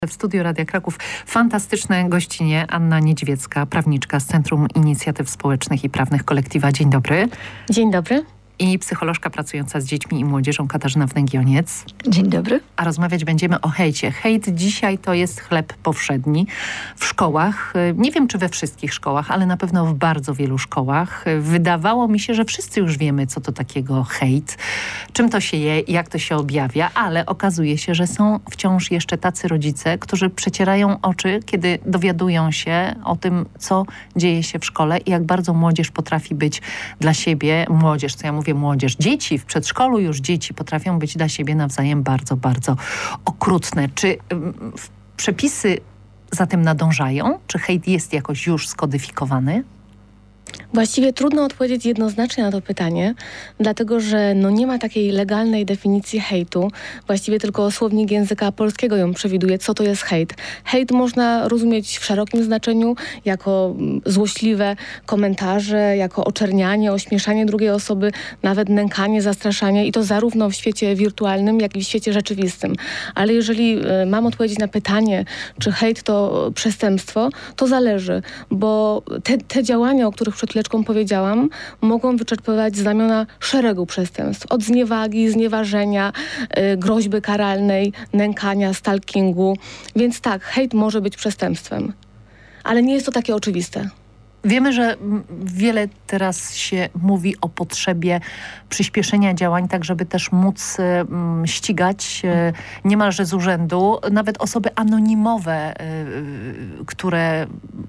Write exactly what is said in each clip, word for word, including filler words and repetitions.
W studiu Radia Kraków fantastyczne gościnie Anna Niedźwiecka, prawniczka z Centrum Inicjatyw Społecznych i Prawnych Kolektywa. Dzień dobry. Dzień dobry. I psycholożka pracująca z dziećmi i młodzieżą Katarzyna Wnęgioniec. Dzień dobry. A rozmawiać będziemy o hejcie. Hejt dzisiaj to jest chleb powszedni w szkołach. Nie wiem, czy we wszystkich szkołach, ale na pewno w bardzo wielu szkołach. Wydawało mi się, że wszyscy już wiemy, co to takiego hejt, czym to się je, jak to się objawia, ale okazuje się, że są wciąż jeszcze tacy rodzice, którzy przecierają oczy, kiedy dowiadują się o tym, co dzieje się w szkole i jak bardzo młodzież potrafi być dla siebie, młodzież, co ja mówię, młodzież, dzieci w przedszkolu już dzieci potrafią być dla siebie nawzajem bardzo, bardzo okrutne. Czy um, przepisy za tym nadążają? Czy hejt jest jakoś już skodyfikowany? Właściwie trudno odpowiedzieć jednoznacznie na to pytanie, dlatego że no nie ma takiej legalnej definicji hejtu. Właściwie tylko słownik języka polskiego ją przewiduje, co to jest hejt. Hejt można rozumieć w szerokim znaczeniu jako złośliwe komentarze, jako oczernianie, ośmieszanie drugiej osoby, nawet nękanie, zastraszanie i to zarówno w świecie wirtualnym, jak i w świecie rzeczywistym. Ale jeżeli y, mam odpowiedzieć na pytanie, czy hejt to przestępstwo, to zależy, bo te, te działania, o których przed chwileczką powiedziałam, mogą wyczerpywać znamiona szeregu przestępstw. Od zniewagi, znieważenia, y, groźby karalnej, nękania, stalkingu. Więc tak, hejt może być przestępstwem. Ale nie jest to takie oczywiste. Wiemy, że wiele teraz się mówi o potrzebie przyspieszenia działań, tak żeby też móc um, ścigać y, niemalże z urzędu nawet osoby anonimowe, y, które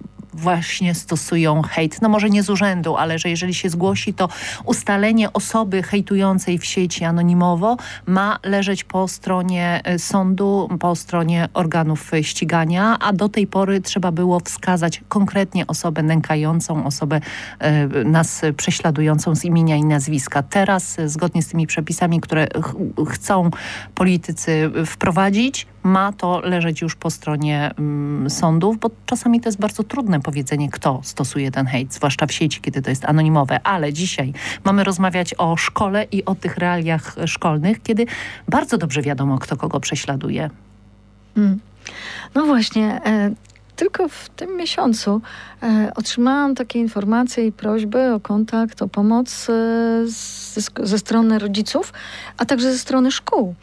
właśnie stosują hejt. No może nie z urzędu, ale że jeżeli się zgłosi, to ustalenie osoby hejtującej w sieci anonimowo ma leżeć po stronie sądu, po stronie organów ścigania, a do tej pory trzeba było wskazać konkretnie osobę nękającą, osobę e, nas prześladującą z imienia i nazwiska. Teraz, zgodnie z tymi przepisami, które ch chcą politycy wprowadzić, ma to leżeć już po stronie mm, sądów, bo czasami to jest bardzo trudne powiedzenie, kto stosuje ten hejt, zwłaszcza w sieci, kiedy to jest anonimowe. Ale dzisiaj mamy rozmawiać o szkole i o tych realiach szkolnych, kiedy bardzo dobrze wiadomo, kto kogo prześladuje. Hmm. No właśnie, e, tylko w tym miesiącu e, otrzymałam takie informacje i prośby o kontakt, o pomoc e, z, ze strony rodziców, a także ze strony szkół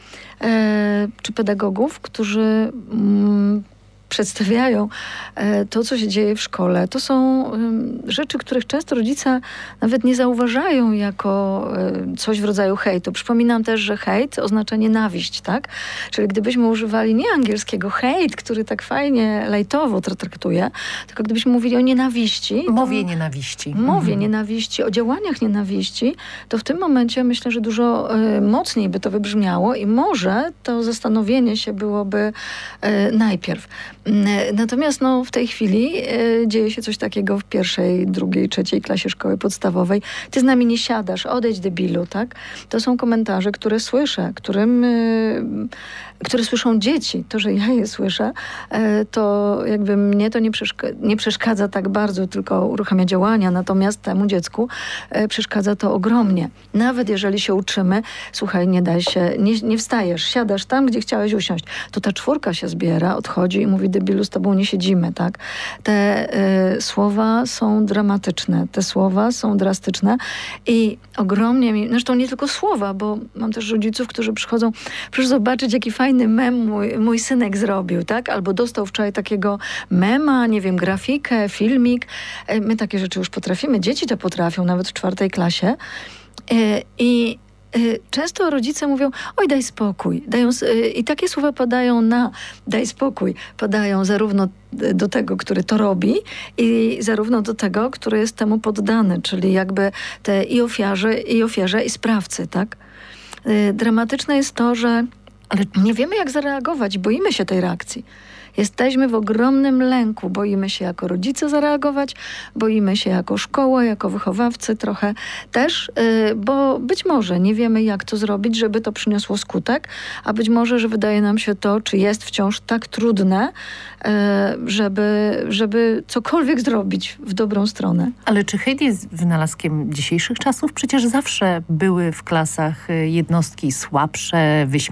e, czy pedagogów, którzy mm, przedstawiają e, to, co się dzieje w szkole. To są e, rzeczy, których często rodzice nawet nie zauważają jako e, coś w rodzaju hejtu. Przypominam też, że hejt oznacza nienawiść, tak? Czyli gdybyśmy używali nie angielskiego hejt, który tak fajnie lajtowo traktuje, tylko gdybyśmy mówili o nienawiści. Mowie nienawiści. Mowie mhm. nienawiści, o działaniach nienawiści, to w tym momencie myślę, że dużo e, mocniej by to wybrzmiało i może to zastanowienie się byłoby e, najpierw. Natomiast no, w tej chwili e, dzieje się coś takiego w pierwszej, drugiej, trzeciej klasie szkoły podstawowej. Ty z nami nie siadasz, odejdź debilu, tak? To są komentarze, które słyszę, którym, e, które słyszą dzieci. To, że ja je słyszę, e, to jakby mnie to nie, przeszka nie przeszkadza tak bardzo, tylko uruchamia działania. Natomiast temu dziecku e, przeszkadza to ogromnie. Nawet jeżeli się uczymy, słuchaj, nie daj się, nie, nie wstajesz, siadasz tam, gdzie chciałeś usiąść. To ta czwórka się zbiera, odchodzi i mówi, debilu, z tobą nie siedzimy, tak? Te y, słowa są dramatyczne, te słowa są drastyczne i ogromnie mi, zresztą nie tylko słowa, bo mam też rodziców, którzy przychodzą, proszę zobaczyć, jaki fajny mem mój, mój synek zrobił, tak? Albo dostał wczoraj takiego mema, nie wiem, grafikę, filmik. My takie rzeczy już potrafimy, dzieci to potrafią, nawet w czwartej klasie. Y, i Często rodzice mówią, oj, daj spokój. Dają, I takie słowa padają na daj spokój. Padają zarówno do tego, który to robi i zarówno do tego, który jest temu poddany. Czyli jakby te i ofiarze, i ofiarze, i sprawcy, tak? Dramatyczne jest to, że ale nie wiemy, jak zareagować. Boimy się tej reakcji. Jesteśmy w ogromnym lęku. Boimy się jako rodzice zareagować, boimy się jako szkoła, jako wychowawcy trochę też, yy, bo być może nie wiemy, jak to zrobić, żeby to przyniosło skutek, a być może, że wydaje nam się to, czy jest wciąż tak trudne, yy, żeby, żeby cokolwiek zrobić w dobrą stronę. Ale czy hejt jest wynalazkiem dzisiejszych czasów? Przecież zawsze były w klasach jednostki słabsze, wyśmiewane,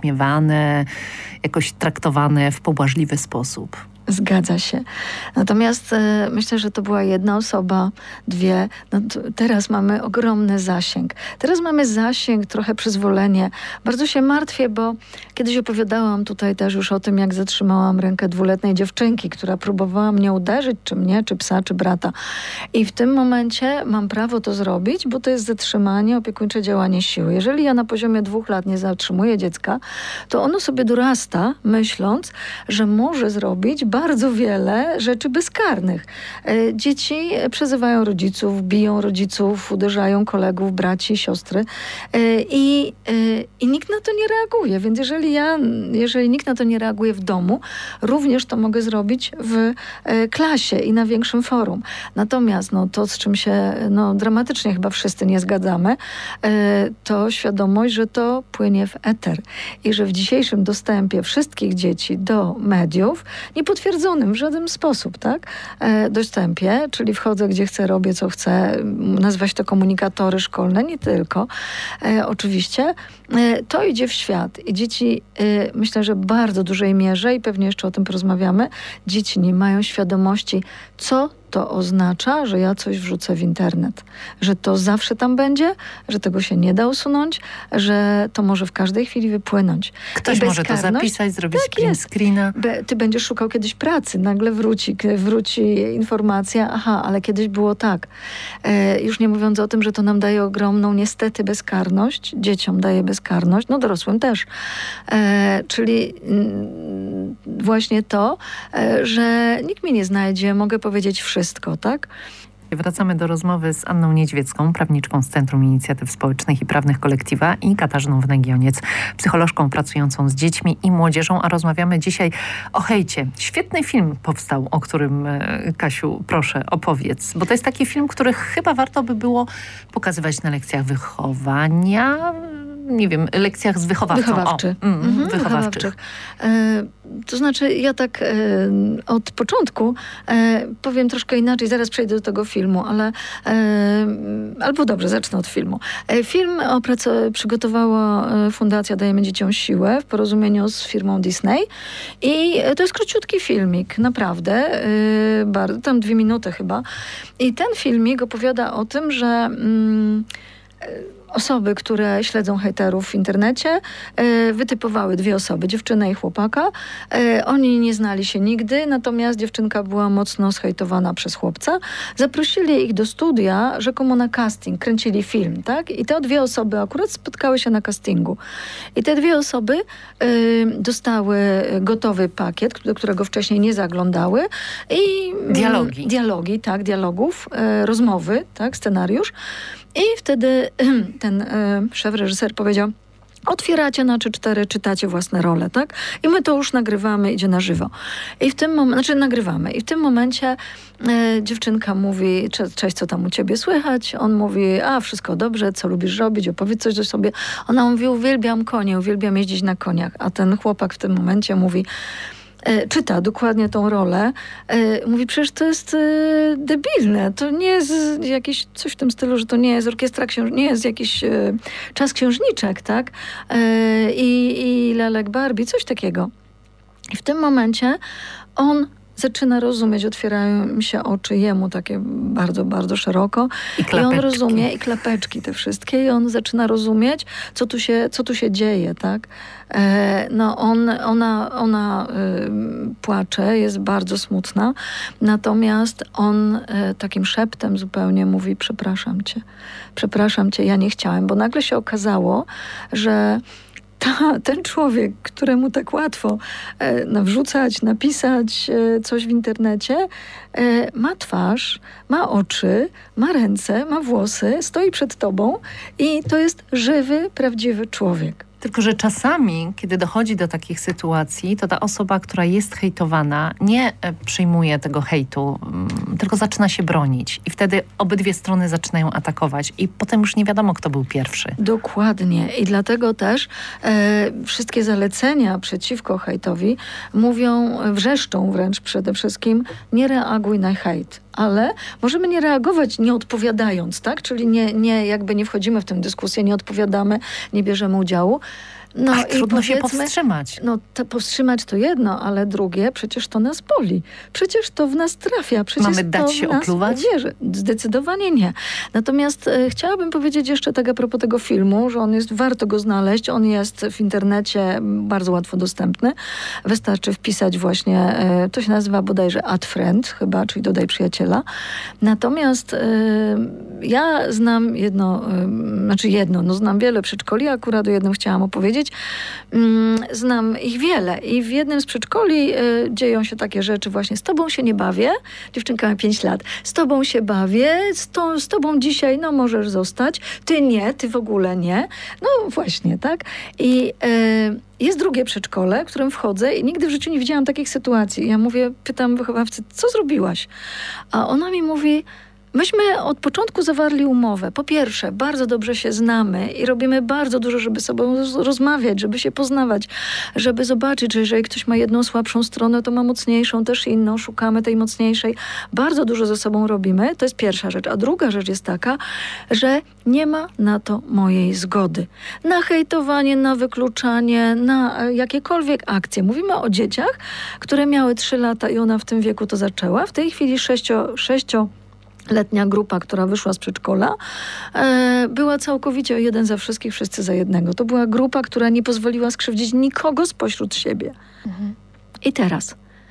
nazywane, jakoś traktowane w pobłażliwy sposób. Zgadza się. Natomiast e, myślę, że to była jedna osoba, dwie. No teraz mamy ogromny zasięg. Teraz mamy zasięg, trochę przyzwolenie. Bardzo się martwię, bo kiedyś opowiadałam tutaj też już o tym, jak zatrzymałam rękę dwuletniej dziewczynki, która próbowała mnie uderzyć, czy mnie, czy psa, czy brata. I w tym momencie mam prawo to zrobić, bo to jest zatrzymanie, opiekuńcze działanie siły. Jeżeli ja na poziomie dwóch lat nie zatrzymuję dziecka, to ono sobie dorasta, myśląc, że może zrobić bardzo wiele rzeczy bezkarnych. Dzieci przezywają rodziców, biją rodziców, uderzają kolegów, braci, siostry i, i nikt na to nie reaguje. Więc jeżeli ja, jeżeli nikt na to nie reaguje w domu, również to mogę zrobić w klasie i na większym forum. Natomiast no, to, z czym się no, dramatycznie chyba wszyscy nie zgadzamy, to świadomość, że to płynie w eter i że w dzisiejszym dostępie wszystkich dzieci do mediów nie potwierdzonym w żaden sposób, tak? E, dostępie, czyli wchodzę gdzie chcę, robię co chcę, nazwać to komunikatory szkolne, nie tylko. E, oczywiście e, to idzie w świat i dzieci, e, myślę, że w bardzo dużej mierze i pewnie jeszcze o tym porozmawiamy, dzieci nie mają świadomości, co to oznacza, że ja coś wrzucę w internet. Że to zawsze tam będzie, że tego się nie da usunąć, że to może w każdej chwili wypłynąć. Ktoś może to zapisać, zrobić tak print screena. Be, ty będziesz szukał kiedyś pracy, nagle wróci, wróci informacja, aha, ale kiedyś było tak. E, już nie mówiąc o tym, że to nam daje ogromną niestety bezkarność, dzieciom daje bezkarność, no dorosłym też. E, czyli mm, właśnie to, e, że nikt mnie nie znajdzie, mogę powiedzieć wszystko. Wszystko, tak? Wracamy do rozmowy z Anną Niedźwiecką, prawniczką z Centrum Inicjatyw Społecznych i Prawnych Kolektywa i Katarzyną Wnegioniec, psycholożką pracującą z dziećmi i młodzieżą, a rozmawiamy dzisiaj o hejcie. Świetny film powstał, o którym, Kasiu, proszę, opowiedz, bo to jest taki film, który chyba warto by było pokazywać na lekcjach wychowania, nie wiem, lekcjach z wychowawcą. Wychowawczy. O, mm, mhm, wychowawczych. E, to znaczy, ja tak e, od początku e, powiem troszkę inaczej, zaraz przejdę do tego filmu, ale e, albo dobrze, zacznę od filmu. E, film oprac- przygotowała Fundacja Dajemy Dzieciom Siłę w porozumieniu z firmą Disney i to jest króciutki filmik, naprawdę, e, bardzo, tam dwie minuty chyba. I ten filmik opowiada o tym, że mm, osoby, które śledzą hejterów w internecie, e, wytypowały dwie osoby, dziewczynę i chłopaka. E, oni nie znali się nigdy, natomiast dziewczynka była mocno zhejtowana przez chłopca. Zaprosili ich do studia, rzekomo na casting, kręcili film, tak? I te dwie osoby akurat spotkały się na castingu. I te dwie osoby e, dostały gotowy pakiet, do którego wcześniej nie zaglądały. I dialogi. M, dialogi, tak, dialogów, e, rozmowy, tak, scenariusz. I wtedy ten e, szef, reżyser powiedział: otwieracie na trzy cztery, czytacie własne role, tak? I my to już nagrywamy, idzie na żywo. I w tym momencie, znaczy nagrywamy. I w tym momencie e, dziewczynka mówi: Cze- cześć, co tam u ciebie słychać? On mówi: a, wszystko dobrze, co lubisz robić? Opowiedz coś do sobie. Ona mówi: uwielbiam konie, uwielbiam jeździć na koniach. A ten chłopak w tym momencie mówi, E, czyta dokładnie tą rolę, e, mówi: przecież to jest e, debilne, to nie jest jakieś coś w tym stylu, że to nie jest orkiestra księż... nie jest jakiś e, czas księżniczek, tak? E, i, I lalek Barbie, coś takiego. I w tym momencie on zaczyna rozumieć, otwierają mi się oczy jemu takie bardzo, bardzo szeroko. I, I on rozumie, i klapeczki te wszystkie, i on zaczyna rozumieć, co tu się, co tu się dzieje, tak? E, no on, ona, ona y, płacze, jest bardzo smutna, natomiast on y, takim szeptem zupełnie mówi: przepraszam cię, przepraszam cię, ja nie chciałem, bo nagle się okazało, że Ta, ten człowiek, któremu tak łatwo e, nawrzucać, napisać e, coś w internecie, e, ma twarz, ma oczy, ma ręce, ma włosy, stoi przed tobą i to jest żywy, prawdziwy człowiek. Tylko że czasami, kiedy dochodzi do takich sytuacji, to ta osoba, która jest hejtowana, nie przyjmuje tego hejtu, tylko zaczyna się bronić. I wtedy obydwie strony zaczynają atakować. I potem już nie wiadomo, kto był pierwszy. Dokładnie. I dlatego też e, wszystkie zalecenia przeciwko hejtowi mówią, wrzeszczą wręcz przede wszystkim: nie reaguj na hejt. Ale możemy nie reagować nie odpowiadając, tak? Czyli nie, nie, jakby nie wchodzimy w tę dyskusję, nie odpowiadamy, nie bierzemy udziału. No Ach, i trudno się powiedzmy, powstrzymać. No to powstrzymać to jedno, ale drugie, przecież to nas boli. Przecież to w nas trafia. Przecież Mamy dać to się w nas opluwać? uwierzy. Zdecydowanie nie. Natomiast e, chciałabym powiedzieć jeszcze tak a propos tego filmu, że on jest, warto go znaleźć. On jest w internecie bardzo łatwo dostępny. Wystarczy wpisać właśnie, e, to się nazywa bodajże Add Friend chyba, czyli dodaj przyjaciela. Natomiast e, ja znam jedno, e, znaczy jedno, no znam wiele przedszkoli, akurat o jednym chciałam opowiedzieć. Mm, znam ich wiele i w jednym z przedszkoli e, dzieją się takie rzeczy właśnie, z tobą się nie bawię, dziewczynka ma pięć lat, z tobą się bawię, z, to, z tobą dzisiaj no możesz zostać, ty nie, ty w ogóle nie. No właśnie, tak? I e, jest drugie przedszkole, w którym wchodzę i nigdy w życiu nie widziałam takich sytuacji. Ja mówię, pytam wychowawcy, co zrobiłaś? A ona mi mówi, myśmy od początku zawarli umowę. Po pierwsze, bardzo dobrze się znamy i robimy bardzo dużo, żeby sobie rozmawiać, żeby się poznawać, żeby zobaczyć, że jeżeli ktoś ma jedną słabszą stronę, to ma mocniejszą, też inną, szukamy tej mocniejszej. Bardzo dużo ze sobą robimy, to jest pierwsza rzecz. A druga rzecz jest taka, że nie ma na to mojej zgody. Na hejtowanie, na wykluczanie, na jakiekolwiek akcje. Mówimy o dzieciach, które miały trzy lata i ona w tym wieku to zaczęła. W tej chwili sześcio, sześcio letnia grupa, która wyszła z przedszkola, e, była całkowicie jeden za wszystkich, wszyscy za jednego. To była grupa, która nie pozwoliła skrzywdzić nikogo spośród siebie. Mhm. I teraz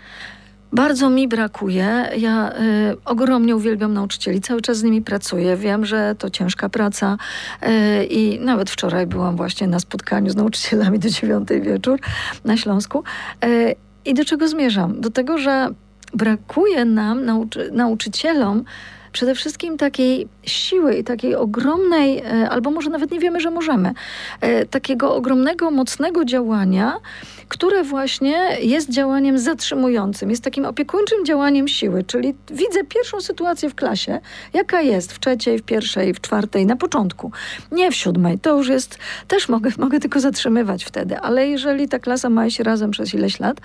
bardzo mi brakuje. Ja y, ogromnie uwielbiam nauczycieli. Cały czas z nimi pracuję. Wiem, że to ciężka praca y, i nawet wczoraj byłam właśnie na spotkaniu z nauczycielami do dziewiątej wieczór na Śląsku. Y, I do czego zmierzam? Do tego, że brakuje nam, nauczy- nauczycielom, przede wszystkim takiej siły i takiej ogromnej, albo może nawet nie wiemy, że możemy, takiego ogromnego, mocnego działania, które właśnie jest działaniem zatrzymującym, jest takim opiekuńczym działaniem siły, czyli widzę pierwszą sytuację w klasie, jaka jest w trzeciej, w pierwszej, w czwartej, na początku, nie w siódmej, to już jest, też mogę, mogę tylko zatrzymywać wtedy, ale jeżeli ta klasa ma iść razem przez ileś lat,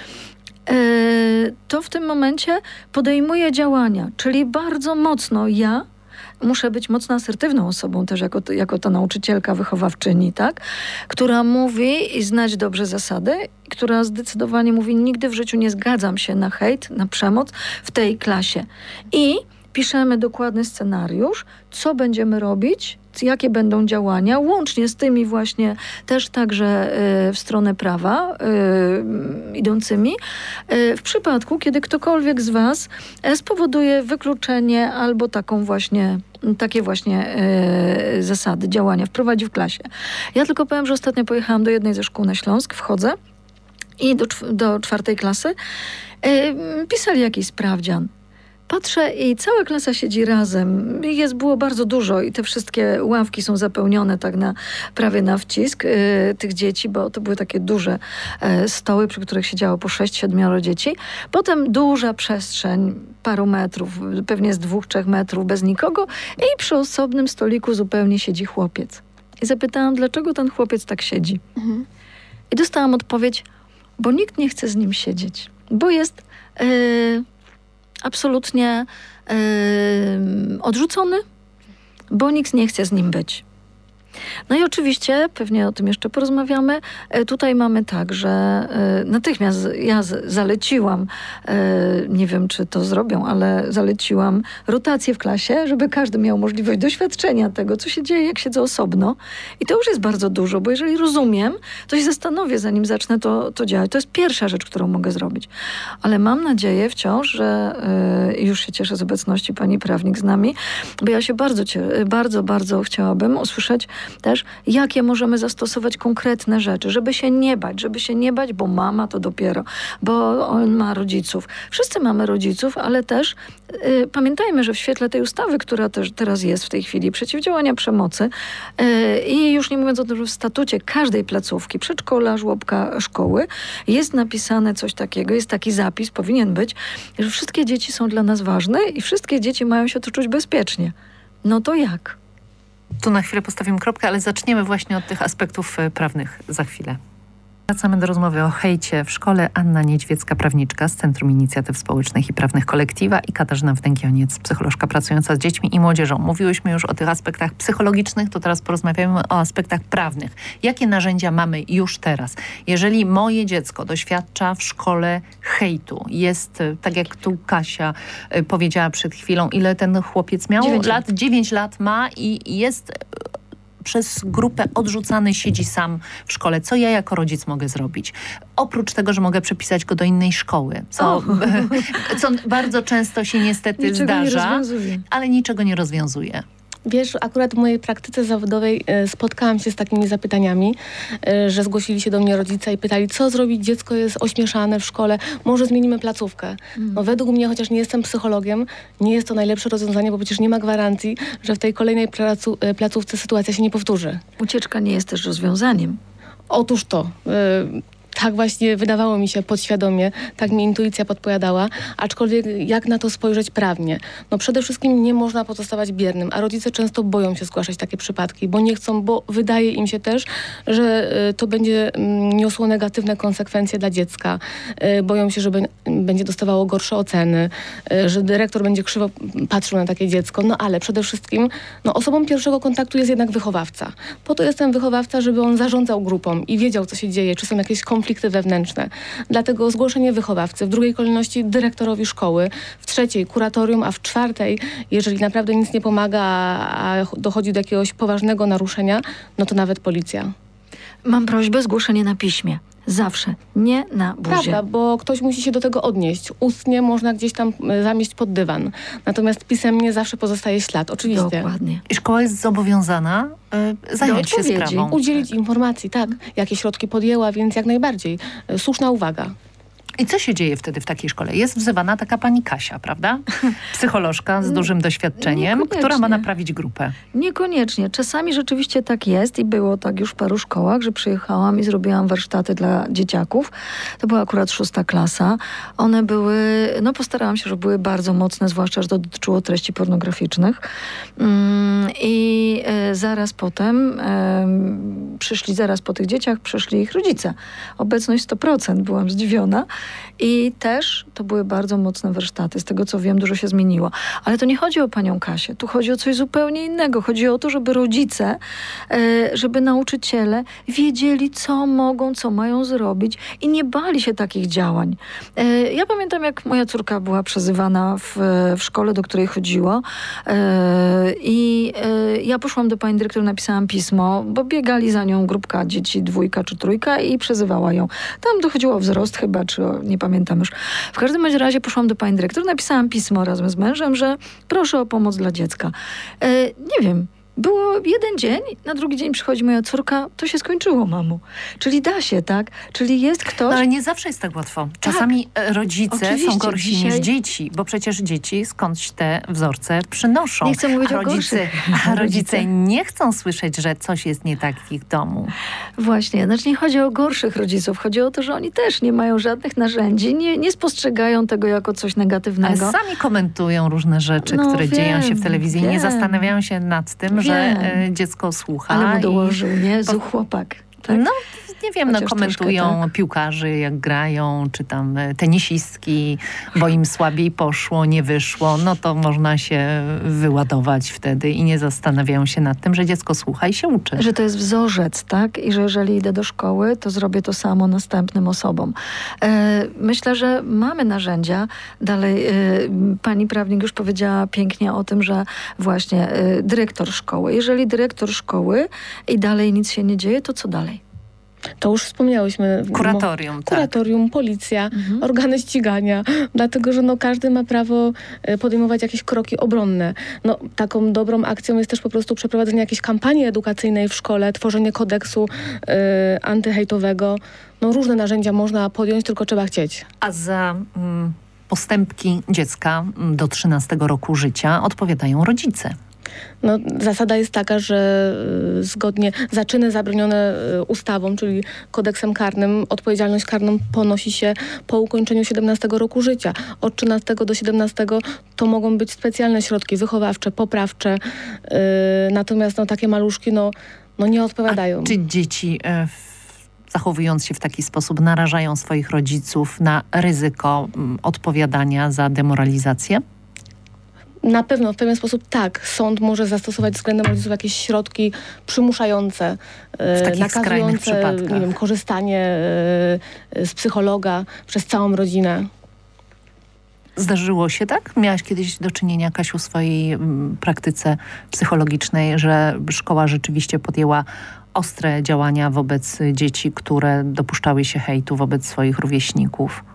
to w tym momencie podejmuję działania, czyli bardzo mocno ja muszę być mocno asertywną osobą też jako, jako ta nauczycielka, wychowawczyni, tak? Która mówi i znać dobrze zasady, która zdecydowanie mówi, nigdy w życiu nie zgadzam się na hejt, na przemoc w tej klasie. I piszemy dokładny scenariusz, co będziemy robić, jakie będą działania, łącznie z tymi właśnie też także y, w stronę prawa y, idącymi, y, w przypadku, kiedy ktokolwiek z was y, spowoduje wykluczenie albo taką właśnie, takie właśnie y, zasady działania wprowadzi w klasie. Ja tylko powiem, że ostatnio pojechałam do jednej ze szkół na Śląsk, wchodzę i do, do czwartej klasy y, pisali jakiś sprawdzian. Patrzę i cała klasa siedzi razem. Jest, było bardzo dużo i te wszystkie ławki są zapełnione tak na, prawie na wcisk y, tych dzieci, bo to były takie duże y, stoły, przy których siedziało po sześć, siedmioro dzieci. Potem duża przestrzeń, paru metrów, pewnie z dwóch, trzech metrów, bez nikogo i przy osobnym stoliku zupełnie siedzi chłopiec. I zapytałam, dlaczego ten chłopiec tak siedzi. Mhm. I dostałam odpowiedź, bo nikt nie chce z nim siedzieć. Bo jest... Y, absolutnie yy, odrzucony, bo nikt nie chce z nim być. No i oczywiście, pewnie o tym jeszcze porozmawiamy, e, tutaj mamy tak, że e, natychmiast ja z, zaleciłam, e, nie wiem czy to zrobią, ale zaleciłam rotację w klasie, żeby każdy miał możliwość doświadczenia tego, co się dzieje, jak siedzę osobno. I to już jest bardzo dużo, bo jeżeli rozumiem, to się zastanowię, zanim zacznę to, to działać. To jest pierwsza rzecz, którą mogę zrobić. Ale mam nadzieję wciąż, że e, już się cieszę z obecności pani prawnik z nami, bo ja się bardzo, bardzo, bardzo chciałabym usłyszeć też, jakie możemy zastosować konkretne rzeczy, żeby się nie bać, żeby się nie bać, bo mama to dopiero, bo on ma rodziców. Wszyscy mamy rodziców, ale też y, pamiętajmy, że w świetle tej ustawy, która też teraz jest w tej chwili, przeciwdziałania przemocy y, i już nie mówiąc o tym, że w statucie każdej placówki, przedszkola, żłobka, szkoły jest napisane coś takiego, jest taki zapis, powinien być, że wszystkie dzieci są dla nas ważne i wszystkie dzieci mają się tu czuć bezpiecznie. No to jak? Tu na chwilę postawimy kropkę, ale zaczniemy właśnie od tych aspektów prawnych za chwilę. Wracamy do rozmowy o hejcie w szkole. Anna Niedźwiecka, prawniczka z Centrum Inicjatyw Społecznych i Prawnych Kolektywa i Katarzyna Wdęgioniec, psycholożka pracująca z dziećmi i młodzieżą. Mówiłyśmy już o tych aspektach psychologicznych, to teraz porozmawiamy o aspektach prawnych. Jakie narzędzia mamy już teraz? Jeżeli moje dziecko doświadcza w szkole hejtu, jest, tak jak tu Kasia y, powiedziała przed chwilą, ile ten chłopiec miał? Dziewięć lat? Dziewięć lat ma i jest przez grupę odrzucany, siedzi sam w szkole. Co ja jako rodzic mogę zrobić? Oprócz tego, że mogę przepisać go do innej szkoły, co, co bardzo często się niestety niczego zdarza, nie ale niczego nie rozwiązuje. Wiesz, akurat w mojej praktyce zawodowej e, spotkałam się z takimi zapytaniami, e, że zgłosili się do mnie rodzice i pytali, co zrobić, dziecko jest ośmieszane w szkole, może zmienimy placówkę. Mm. No według mnie, chociaż nie jestem psychologiem, nie jest to najlepsze rozwiązanie, bo przecież nie ma gwarancji, że w tej kolejnej placu, e, placówce sytuacja się nie powtórzy. Ucieczka nie jest też rozwiązaniem. Otóż to. E, Tak właśnie wydawało mi się podświadomie, tak mi intuicja podpowiadała, aczkolwiek jak na to spojrzeć prawnie? No przede wszystkim nie można pozostawać biernym, a rodzice często boją się zgłaszać takie przypadki, bo nie chcą, bo wydaje im się też, że y, to będzie y, niosło negatywne konsekwencje dla dziecka. Y, boją się, że be, będzie dostawało gorsze oceny, y, że dyrektor będzie krzywo patrzył na takie dziecko, no ale przede wszystkim no, osobą pierwszego kontaktu jest jednak wychowawca. Po to jest ten wychowawca, żeby on zarządzał grupą i wiedział, co się dzieje, czy są jakieś konflikty konflikty wewnętrzne. Dlatego zgłoszenie wychowawcy, w drugiej kolejności dyrektorowi szkoły, w trzeciej kuratorium, a w czwartej, jeżeli naprawdę nic nie pomaga, a dochodzi do jakiegoś poważnego naruszenia, no to nawet policja. Mam prośbę, zgłoszenie na piśmie. Zawsze. Nie na buzie. Prawda, bo ktoś musi się do tego odnieść. Ustnie można gdzieś tam zamieść pod dywan. Natomiast pisemnie zawsze pozostaje ślad. Oczywiście. Dokładnie. I szkoła jest zobowiązana y, zająć się sprawą. Udzielić informacji, tak. Jakie środki podjęła, więc jak najbardziej. Y, słuszna uwaga. I co się dzieje wtedy w takiej szkole? Jest wzywana taka pani Kasia, prawda? Psycholożka z dużym doświadczeniem, która ma naprawić grupę. Niekoniecznie. Czasami rzeczywiście tak jest i było tak już w paru szkołach, że przyjechałam i zrobiłam warsztaty dla dzieciaków. To była akurat szósta klasa. One były, no postarałam się, żeby były bardzo mocne, zwłaszcza, że to dotyczyło treści pornograficznych. I zaraz potem przyszli, zaraz po tych dzieciach przyszli ich rodzice. Obecność sto procent. Byłam zdziwiona. I też to były bardzo mocne warsztaty. Z tego, co wiem, dużo się zmieniło. Ale to nie chodzi o panią Kasię. Tu chodzi o coś zupełnie innego. Chodzi o to, żeby rodzice, żeby nauczyciele wiedzieli, co mogą, co mają zrobić i nie bali się takich działań. Ja pamiętam, jak moja córka była przezywana w, w szkole, do której chodziła. I ja poszłam do pani dyrektor, napisałam pismo, bo biegali za nią grupka dzieci, dwójka czy trójka i przezywała ją. Tam dochodziło o wzrost chyba, czy o, nie pamiętam już. W każdym razie poszłam do pani dyrektor, napisałam pismo razem z mężem, że proszę o pomoc dla dziecka. E, nie wiem, było jeden dzień, na drugi dzień przychodzi moja córka, to się skończyło, mamo. Czyli da się, tak? Czyli jest ktoś... No, ale nie zawsze jest tak łatwo. Czasami tak, rodzice oczywiście, są gorsi dzisiaj... niż dzieci, bo przecież dzieci skądś te wzorce przynoszą. Nie chcę mówić a o rodzice, gorszych. a rodzice nie chcą słyszeć, że coś jest nie tak w ich domu. Właśnie. Znaczy nie chodzi o gorszych rodziców. Chodzi o to, że oni też nie mają żadnych narzędzi, nie, nie spostrzegają tego jako coś negatywnego. Ale sami komentują różne rzeczy, no, które wiem, dzieją się w telewizji. Wiem. Nie zastanawiają się nad tym, Wiem. że e, dziecko słucha. Ale mu dołożył, i... nie? Zu chłopak. Tak? No, nie wiem, no, Chociaż komentują troszkę, tak. piłkarzy, jak grają, czy tam tenisistki, bo im słabiej poszło, nie wyszło, no to można się wyładować wtedy i nie zastanawiają się nad tym, że dziecko słucha i się uczy. Że to jest wzorzec, tak? I że jeżeli idę do szkoły, to zrobię to samo następnym osobom. E, myślę, że mamy narzędzia. Dalej, e, pani prawnik już powiedziała pięknie o tym, że właśnie e, dyrektor szkoły. Jeżeli dyrektor szkoły i dalej nic się nie dzieje, to co dalej? To już wspomniałyśmy. Kuratorium, tak. Kuratorium, policja, mhm. organy ścigania, dlatego, że no, każdy ma prawo podejmować jakieś kroki obronne. No, taką dobrą akcją jest też po prostu przeprowadzenie jakiejś kampanii edukacyjnej w szkole, tworzenie kodeksu y, antyhejtowego. No, różne narzędzia można podjąć, tylko trzeba chcieć. A za mm, postępki dziecka do trzynastego roku życia odpowiadają rodzice. No, zasada jest taka, że y, zgodnie za czyny zabronione y, ustawą, czyli kodeksem karnym, odpowiedzialność karną ponosi się po ukończeniu siedemnastego roku życia. Od trzynastego do siedemnastego to mogą być specjalne środki wychowawcze, poprawcze, y, natomiast no, takie maluszki no, no, nie odpowiadają. A czy dzieci y, zachowując się w taki sposób, narażają swoich rodziców na ryzyko mm, odpowiadania za demoralizację? Na pewno w pewien sposób tak. Sąd może zastosować względem rodziców jakieś środki przymuszające, w takich skrajnych nakazujące, przypadkach. nie wiem, korzystanie z psychologa przez całą rodzinę. Zdarzyło się tak? Miałaś kiedyś do czynienia, Kasiu, w swojej m, praktyce psychologicznej, że szkoła rzeczywiście podjęła ostre działania wobec dzieci, które dopuszczały się hejtu wobec swoich rówieśników?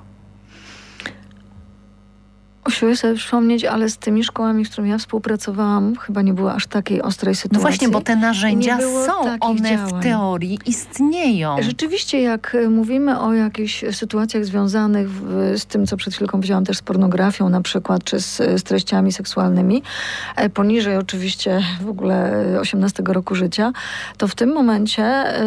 Usiłuję sobie przypomnieć, ale z tymi szkołami, z którymi ja współpracowałam, chyba nie było aż takiej ostrej sytuacji. No właśnie, bo te narzędzia są, one działań. w teorii istnieją. Rzeczywiście, jak mówimy o jakichś sytuacjach związanych w, z tym, co przed chwilką powiedziałam, też z pornografią na przykład, czy z, z treściami seksualnymi, e, poniżej oczywiście w ogóle osiemnastego roku życia, to w tym momencie e,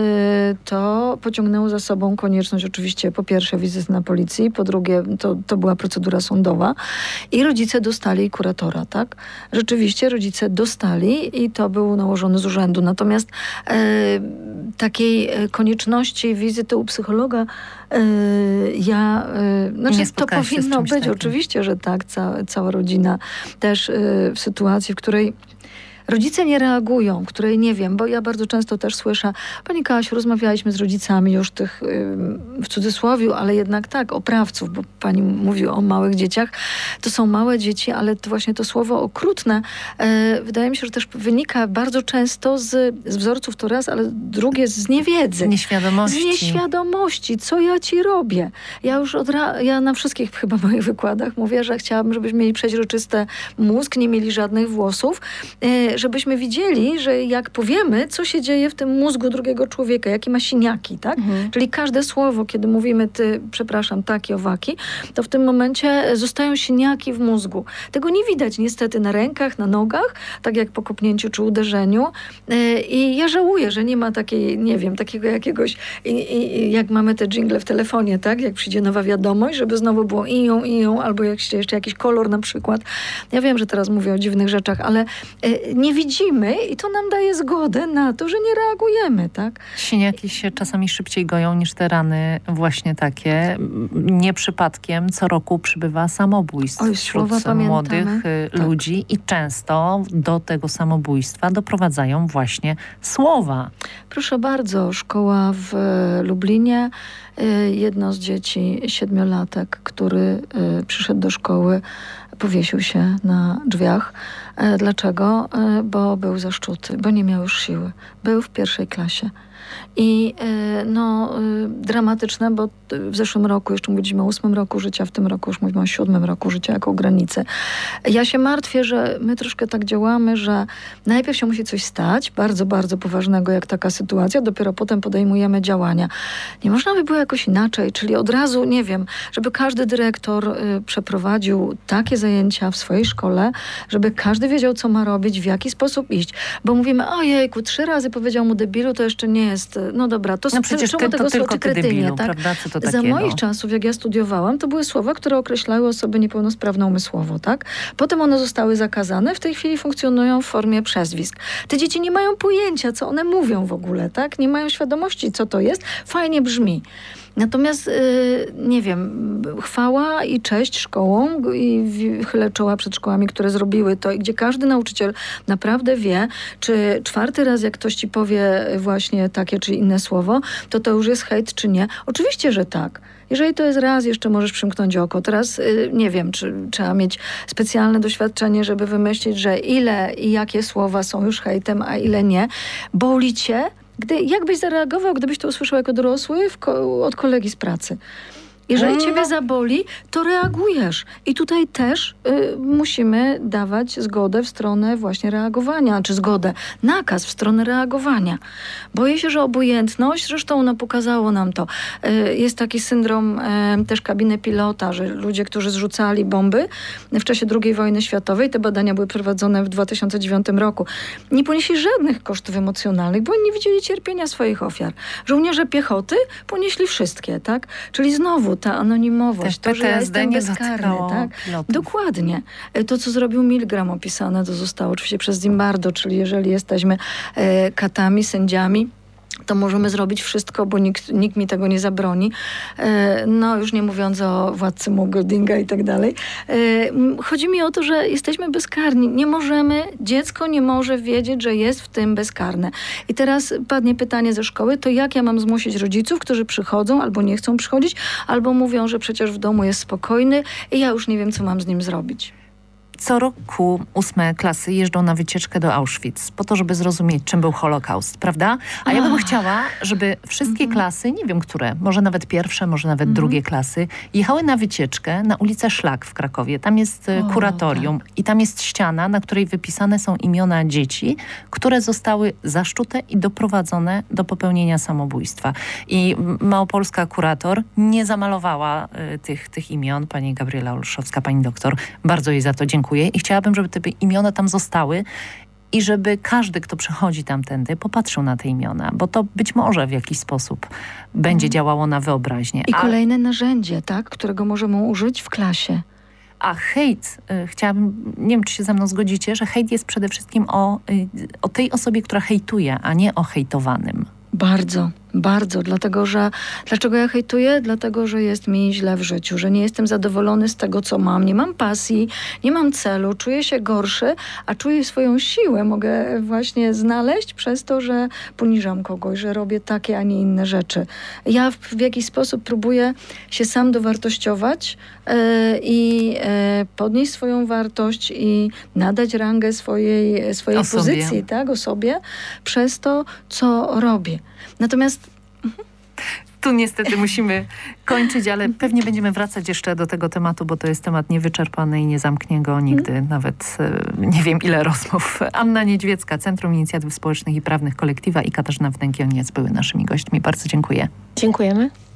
to pociągnęło za sobą konieczność oczywiście po pierwsze wizyty na policji, po drugie to, to była procedura sądowa, i rodzice dostali kuratora, tak? Rzeczywiście rodzice dostali i to był nałożony z urzędu. Natomiast e, takiej konieczności wizyty u psychologa e, ja... E, znaczy to powinno być, takim. Oczywiście, że tak. Ca, cała rodzina też e, w sytuacji, w której rodzice nie reagują, której nie wiem, bo ja bardzo często też słyszę, pani Kasiu, rozmawialiśmy z rodzicami już tych w cudzysłowiu, ale jednak tak, oprawców, bo pani mówi o małych dzieciach. To są małe dzieci, ale to właśnie to słowo okrutne e, wydaje mi się, że też wynika bardzo często z, z wzorców to raz, ale drugie z niewiedzy. Nieświadomości. Z nieświadomości. Co ja ci robię? Ja już od ra- ja na wszystkich chyba moich wykładach mówię, że chciałabym, żebyśmy mieli przeźroczysty mózg, nie mieli żadnych włosów, e, żebyśmy widzieli, że jak powiemy, co się dzieje w tym mózgu drugiego człowieka, jakie ma siniaki, tak? Mhm. Czyli każde słowo, kiedy mówimy ty, przepraszam, taki, owaki, to w tym momencie zostają siniaki w mózgu. Tego nie widać niestety na rękach, na nogach, tak jak po kopnięciu czy uderzeniu. I ja żałuję, że nie ma takiej, nie wiem, takiego jakiegoś, i, i, jak mamy te dżingle w telefonie, tak? Jak przyjdzie nowa wiadomość, żeby znowu było iją, iją, albo jak jeszcze jakiś kolor na przykład. Ja wiem, że teraz mówię o dziwnych rzeczach, ale nie widzimy i to nam daje zgodę na to, że nie reagujemy, tak? Siniaki się czasami szybciej goją niż te rany właśnie takie. Nie przypadkiem co roku przybywa samobójstw Oj, wśród słowa młodych pamiętamy. ludzi tak. I często do tego samobójstwa doprowadzają właśnie słowa. Proszę bardzo, szkoła w Lublinie, jedno z dzieci, siedmiolatek, który przyszedł do szkoły, powiesił się na drzwiach. Dlaczego? Bo był zaszczuty, bo nie miał już siły. Był w pierwszej klasie. I no, dramatyczne, bo w zeszłym roku jeszcze mówiliśmy o ósmym roku życia, w tym roku już mówimy o siódmym roku życia jako granicy. Ja się martwię, że my troszkę tak działamy, że najpierw się musi coś stać, bardzo, bardzo poważnego jak taka sytuacja, dopiero potem podejmujemy działania. Nie można by było jakoś inaczej, czyli od razu, nie wiem, żeby każdy dyrektor y, przeprowadził takie zajęcia w swojej szkole, żeby każdy wiedział, co ma robić, w jaki sposób iść. Bo mówimy, ojejku, trzy razy powiedział mu debilu, to jeszcze nie jest, no dobra, to no przecież czemu to tego tylko ty debilu, tak? prawda? Co to Za takiego? moich czasów, jak ja studiowałam, to były słowa, które określały osobę niepełnosprawną umysłowo, tak? Potem one zostały zakazane, w tej chwili funkcjonują w formie przezwisk. Te dzieci nie mają pojęcia, co one mówią w ogóle, tak? Nie mają świadomości, co to jest. Fajnie brzmi. Natomiast, yy, nie wiem, chwała i cześć szkołom i chylę czoła przed szkołami, które zrobiły to i gdzie każdy nauczyciel naprawdę wie, czy czwarty raz, jak ktoś ci powie właśnie takie czy inne słowo, to to już jest hejt, czy nie. Oczywiście, że tak. Jeżeli to jest raz, jeszcze możesz przymknąć oko. Teraz yy, nie wiem, czy trzeba mieć specjalne doświadczenie, żeby wymyślić, że ile i jakie słowa są już hejtem, a ile nie. Boli cię? Gdy, jak byś zareagował, gdybyś to usłyszał jako dorosły w ko- od kolegi z pracy? Jeżeli no. ciebie zaboli, to reagujesz. I tutaj też y, musimy dawać zgodę w stronę właśnie reagowania, czy zgodę, nakaz w stronę reagowania. Boję się, że obojętność, zresztą no, pokazało nam to, y, jest taki syndrom y, też kabiny pilota, że ludzie, którzy zrzucali bomby w czasie drugiej wojny światowej, te badania były prowadzone w dwa tysiące dziewiątym roku, nie ponieśli żadnych kosztów emocjonalnych, bo oni nie widzieli cierpienia swoich ofiar. Żołnierze piechoty ponieśli wszystkie, tak? Czyli znowu ta anonimowość, Też to, że ja jestem bezkarny, tak? Pilotów. Dokładnie. To, co zrobił Milgram opisane, to zostało oczywiście przez Zimbardo, czyli jeżeli jesteśmy e, katami, sędziami, to możemy zrobić wszystko, bo nikt, nikt mi tego nie zabroni. E, no, już nie mówiąc o władcy Mogodinga i tak dalej. E, chodzi mi o to, że jesteśmy bezkarni. Nie możemy, dziecko nie może wiedzieć, że jest w tym bezkarne. I teraz padnie pytanie ze szkoły, to jak ja mam zmusić rodziców, którzy przychodzą albo nie chcą przychodzić, albo mówią, że przecież w domu jest spokojny i ja już nie wiem, co mam z nim zrobić. Co roku ósme klasy jeżdżą na wycieczkę do Auschwitz po to, żeby zrozumieć, czym był Holokaust, prawda? A ja bym chciała, żeby wszystkie mm-hmm. klasy, nie wiem które, może nawet pierwsze, może nawet mm-hmm. drugie klasy, jechały na wycieczkę na ulicę Szlak w Krakowie. Tam jest o, kuratorium tak. i tam jest ściana, na której wypisane są imiona dzieci, które zostały zaszczute i doprowadzone do popełnienia samobójstwa. I małopolska kurator nie zamalowała y, tych, tych imion, pani Gabriela Olszowska, pani doktor. Bardzo jej za to dziękuję. I chciałabym, żeby te imiona tam zostały i żeby każdy, kto przychodzi tamtędy, popatrzył na te imiona, bo to być może w jakiś sposób będzie mm. działało na wyobraźnię. I A... kolejne narzędzie, tak, którego możemy użyć w klasie. A hejt, y, chciałabym, nie wiem, czy się ze mną zgodzicie, że hejt jest przede wszystkim o, y, o tej osobie, która hejtuje, a nie o hejtowanym. Bardzo, bardzo, dlatego że dlaczego ja hejtuję? Dlatego, że jest mi źle w życiu, że nie jestem zadowolony z tego, co mam, nie mam pasji, nie mam celu, czuję się gorszy, a czuję swoją siłę, mogę właśnie znaleźć przez to, że poniżam kogoś, że robię takie, a nie inne rzeczy. Ja w, w jakiś sposób próbuję się sam dowartościować yy, i yy, podnieść swoją wartość i nadać rangę swojej, swojej pozycji, tak, osobie, przez to, co robię. Natomiast tu niestety musimy kończyć, ale pewnie będziemy wracać jeszcze do tego tematu, bo to jest temat niewyczerpany i nie zamknie go nigdy, hmm. nawet nie wiem ile rozmów. Anna Niedźwiecka, Centrum Inicjatyw Społecznych i Prawnych Kolektywa i Katarzyna Wnękiel-Niec były naszymi gośćmi. Bardzo dziękuję. Dziękujemy.